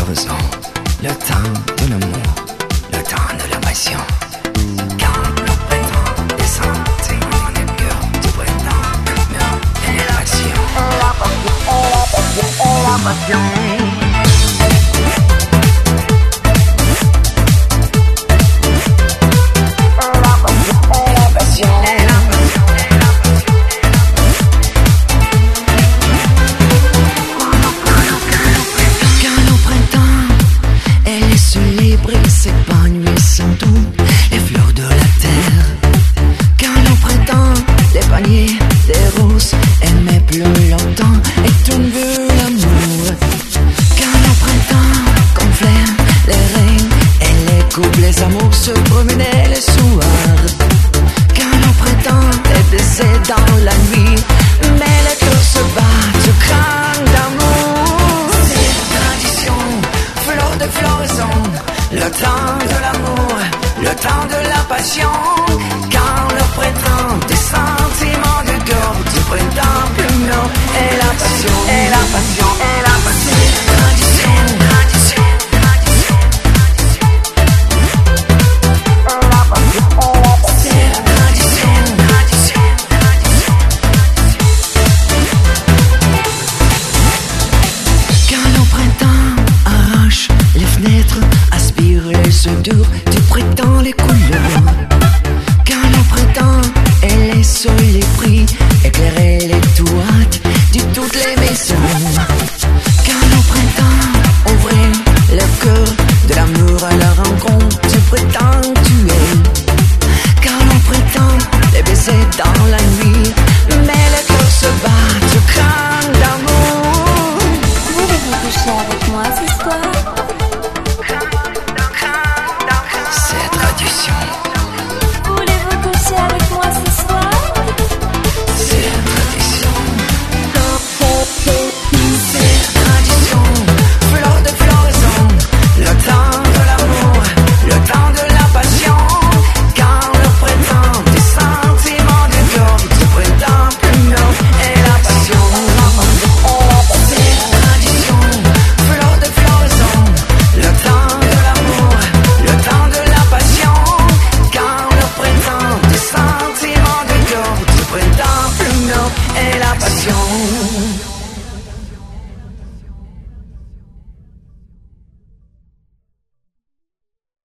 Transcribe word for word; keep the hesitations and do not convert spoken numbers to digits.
besoin, le temps de l'amour, le temps de la passion. Quand le printemps descend, c'est mon cœur du printemps, l'amour et la passion. La passion, la passion, la passion. S'épanouissent toutes les fleurs de la terre. Quand au printemps, les paniers des roses aimaient plus longtemps et tout veut l'amour. Quand au printemps, qu'on flaire les reines et les couples, les amours se promenaient.